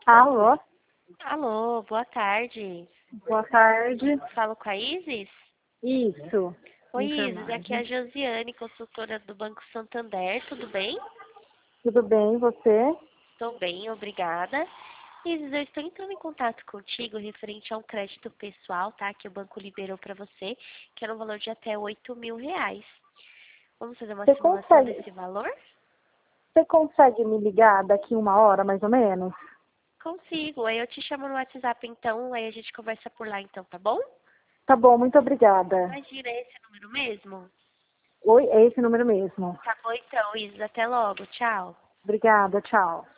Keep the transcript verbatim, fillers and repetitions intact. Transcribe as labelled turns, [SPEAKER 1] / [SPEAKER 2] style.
[SPEAKER 1] Alô?
[SPEAKER 2] Alô, boa tarde.
[SPEAKER 1] Boa tarde.
[SPEAKER 2] Falo com a Isis?
[SPEAKER 1] Isso.
[SPEAKER 2] Oi, Isis, aqui é a
[SPEAKER 1] Enfermagem.
[SPEAKER 2] Josiane, consultora do Banco Santander, tudo bem?
[SPEAKER 1] Tudo bem, você?
[SPEAKER 2] Estou bem, obrigada. Isis, eu estou entrando em contato contigo referente a um crédito pessoal, tá? Que o banco liberou para você, que era um valor de até oito mil reais. Vamos fazer uma
[SPEAKER 1] Você
[SPEAKER 2] simulação
[SPEAKER 1] consegue,
[SPEAKER 2] desse valor?
[SPEAKER 1] você consegue me ligar daqui uma hora, mais ou menos?
[SPEAKER 2] Consigo, aí eu te chamo no WhatsApp então, aí a gente conversa por lá então, tá bom?
[SPEAKER 1] Tá bom, muito obrigada.
[SPEAKER 2] Imagina, é esse número mesmo?
[SPEAKER 1] Oi, é esse número mesmo.
[SPEAKER 2] Tá bom então, Isis, até logo, tchau.
[SPEAKER 1] Obrigada, tchau.